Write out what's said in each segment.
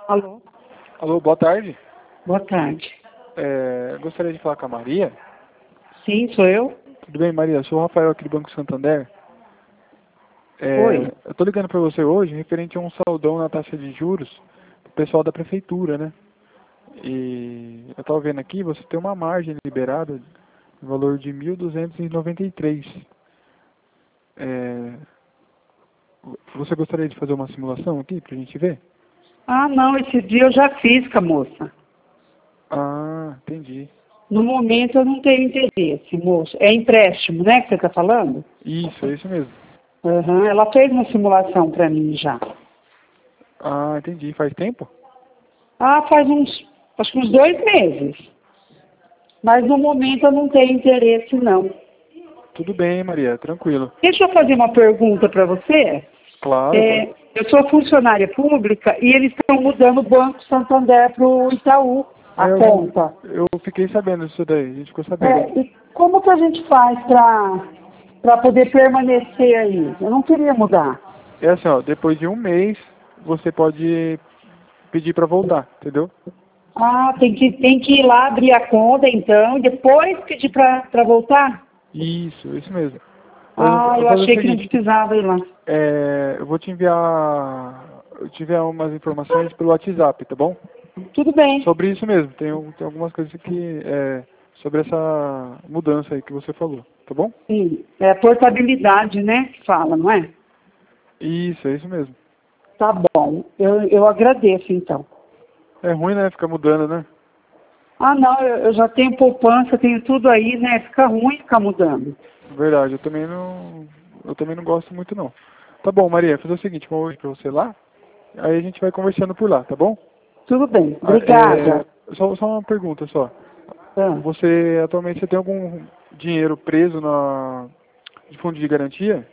Alô? Alô, boa tarde. Boa tarde. Gostaria de falar com a Maria. Sim, sou eu? Tudo bem, Maria? Eu sou o Rafael aqui do Banco Santander. Oi. Eu tô ligando para você hoje referente a um saldão na taxa de juros do pessoal da prefeitura, né? E eu tava vendo aqui, você tem uma margem liberada no valor de 1.293. É, Você gostaria de fazer uma simulação aqui pra gente ver? Ah, não, esse dia eu já fiz com a moça. Ah, entendi. No momento eu não tenho interesse, moço. É empréstimo, né, que você está falando? Isso, é isso mesmo. Aham, ela fez uma simulação para mim já. Ah, entendi. Faz tempo? Ah, acho que uns 2 meses. Mas no momento eu não tenho interesse, não. Tudo bem, Maria, tranquilo. Deixa eu fazer uma pergunta para você. Claro. Eu sou funcionária pública e eles estão mudando o Banco Santander para o Itaú, a conta. Eu fiquei sabendo disso daí, a gente ficou sabendo. E como que a gente faz para poder permanecer aí? Eu não queria mudar. É assim, ó, depois de um mês, você pode pedir para voltar, entendeu? Ah, tem que ir lá abrir a conta então, e depois pedir para voltar? Isso mesmo. Ah, Eu eu vou fazer o achei que não seguinte, precisava ir lá. eu vou te enviar umas informações pelo WhatsApp, tá bom? Tudo bem. Sobre isso mesmo, tem algumas coisas que, sobre essa mudança aí que você falou, tá bom? Sim, é portabilidade, né, que fala, não é? Isso, é isso mesmo. Tá bom, eu agradeço então. É ruim, né, ficar mudando, né? Ah, não, eu já tenho poupança, tenho tudo aí, né? Fica ruim ficar mudando. Verdade, eu também não gosto muito não. Tá bom, Maria, fazer o seguinte, vou hoje pra você lá, aí a gente vai conversando por lá, tá bom? Tudo bem, Ah, obrigada. só uma pergunta só. Ah, Atualmente você tem algum dinheiro preso de fundo de garantia?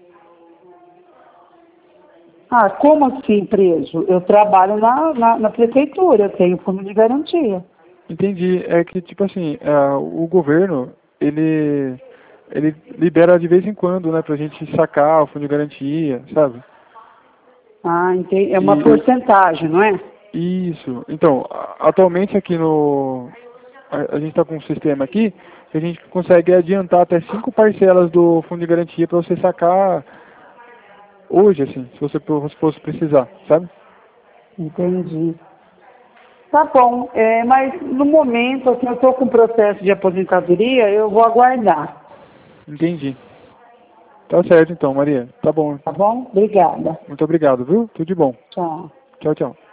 como assim preso? Eu trabalho na prefeitura, eu tenho fundo de garantia. Entendi. É que, tipo assim, o governo, ele libera de vez em quando, né, pra gente sacar o fundo de garantia, sabe? Ah, entendi. É uma E porcentagem, não é? isso. Então, atualmente aqui a gente está com um sistema aqui que a gente consegue adiantar até 5 parcelas do fundo de garantia para você sacar hoje, assim, se você fosse precisar, sabe? Entendi. Tá bom, mas no momento, assim, eu estou com processo de aposentadoria, eu vou aguardar. Entendi. Tá certo então, Maria. Tá bom. Tá bom? Obrigada. Muito obrigado, viu? Tudo de bom. Tchau. Tchau, tchau.